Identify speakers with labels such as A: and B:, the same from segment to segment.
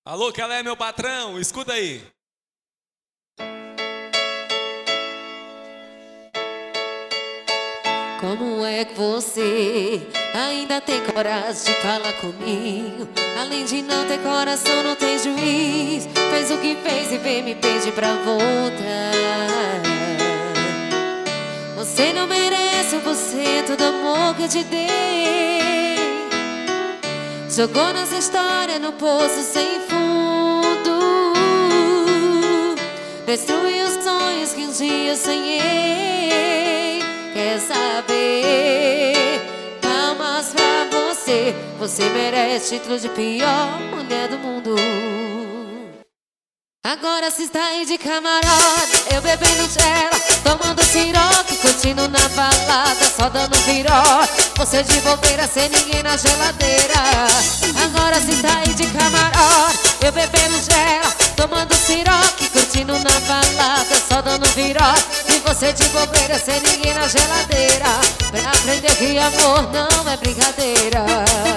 A: Alô, Calé, meu patrão, escuta aí.
B: Como é que você ainda tem coragem de falar comigo? Além de não ter coração, não tem juiz. Fez o que fez e vem me pedir pra voltar. Você não merece 1% do amor que eu te dei. Jogou nossa história no poço sem fundo. Destruiu os sonhos que um dia eu sonhei. Quer saber? Palmas pra você. Você merece título de pior mulher do mundo. Agora se está aí de camarote, eu bebendo gela, tomando siroque, curtindo na balada, só dando virote. Você de bobeira sem ninguém na geladeira. Agora se está aí de camarote, eu bebendo gela, tomando siroque, curtindo na balada, só dando virote. E você de bobeira sem ninguém na geladeira, pra aprender que amor não é brincadeira.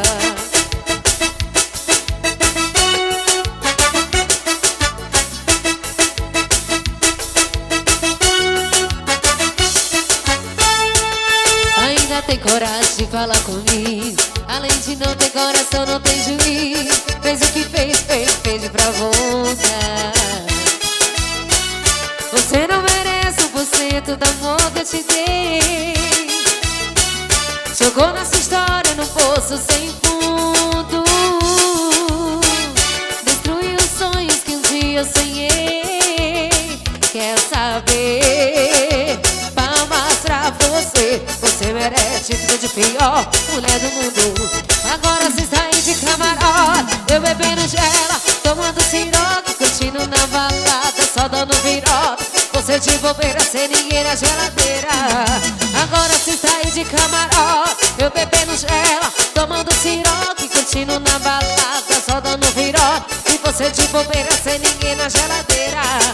B: Tem coragem de falar comigo. Além de não ter coração, não tem juiz. Fez o que fez, fez pra voltar. Você não merece 1% do amor que eu te dei. Jogou nossa história no poço sem fundo. Destruiu os sonhos que um dia eu sonhei. Quer saber? Palmas pra você. Você merece título de pior mulher do mundo. Agora se sai de camarote, eu bebendo gela, tomando siroque, curtindo na balada, só dando virote. Você de bobeira sem ninguém na geladeira. Agora se sai de camarote, eu bebendo gela, tomando siroque, curtindo na balada, só dando virote. E você de bobeira sem ninguém na geladeira.